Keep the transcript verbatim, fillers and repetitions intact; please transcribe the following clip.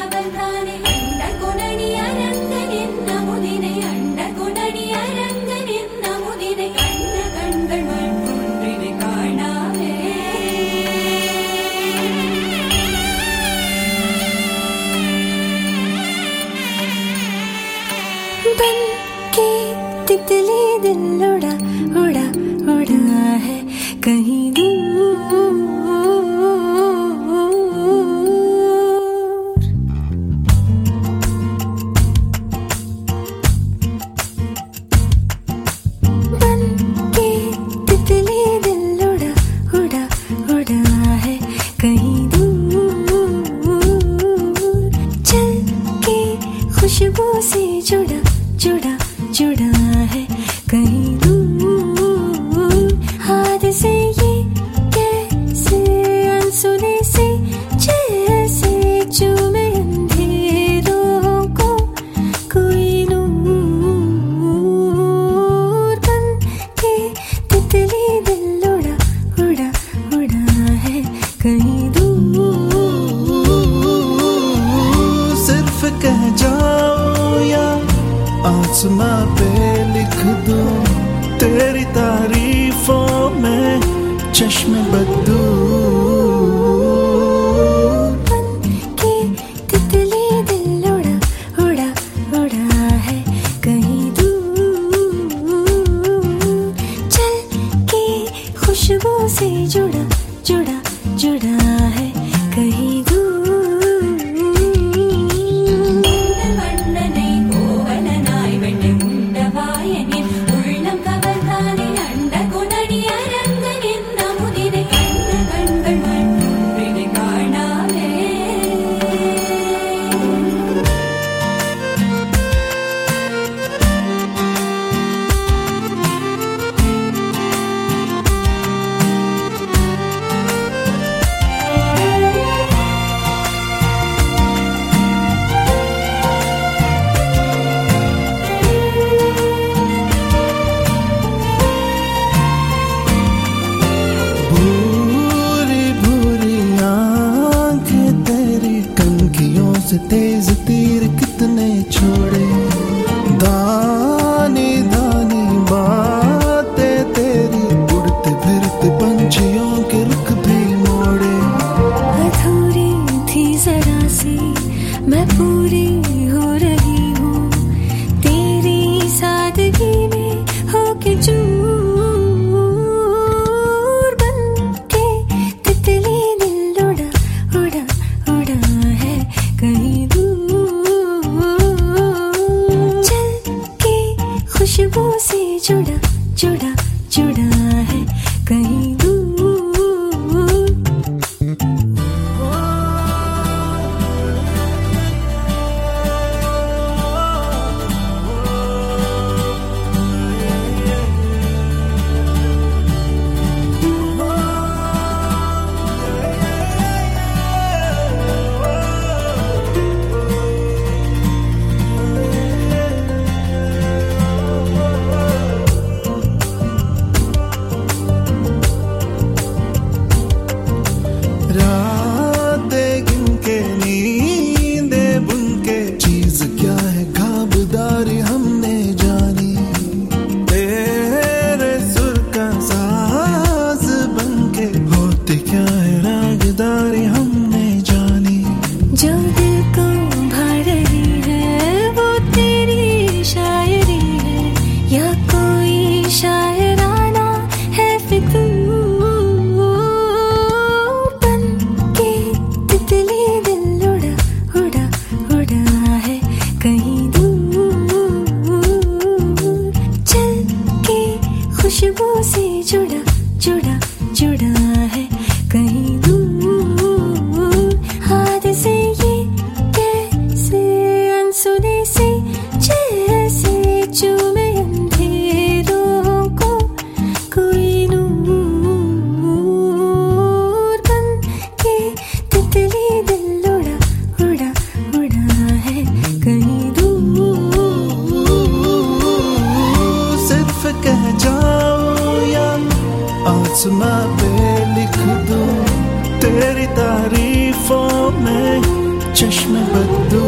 കവർന്നാനെ അണ്ടകൊണടി അരങ്കനെന്ന മുദിനെ അണ്ടകൊണടി അരങ്കനെന്ന മുദിനെ കണ്ണ കൺകൾ മൺകുன்றிനെ കാണാവേ बन के तितली दिल उड़ा उड़ा उड़ा है कहीं दूर बन के तितली दिल उड़ा उड़ा उड़ा है कहीं दूर चल के खुशबू से जुड़ा जुड़ा जुड़ा है कहीं दूर हाथ से ये कैसे अनसुने से जैसे चूमे अंधेरों को कोई नूर बन के तितली दिल उड़ा उड़ा उड़ा है कहीं दूर सिर्फ कह जाओ या आसमां पे लिख दूं तेरी तारीफों में चश्मे बदू बन के तितली दिल उड़ा उड़ा उड़ा है कहीं दूर चल के खुशबू से जुड़ा जुड़ा जुड़ा है कहीं दूर വണ്ണനെ കോവലനായി വെണ്ണമുണ്ടവായനിൽ ഉള്ളം കവർന്നാനെ അണ്ടകൊണടി അരങ്കനെന്ന മുദിനെ കണ്ണ കൺകൾ മൺകുன்றிനെ കാണാവേ भूरी भूरी आंखें तेरी कनखियों से तेज तीर कितने छोड़े दानी दानी बातें तेरी उड़ते फिरते पंछियों के रुख भी मोड़े अधूरी थी जरा सी मैं पूरी हो रही हूँ तेरी सादगी में होके चूर बन के तितली दिल उड़ा उड़ा उड़ा है कहीं दूर चल के खुशबू से जुड़ा जुड़ा जुड़ा है कहीं दूर चश्मे बद्दू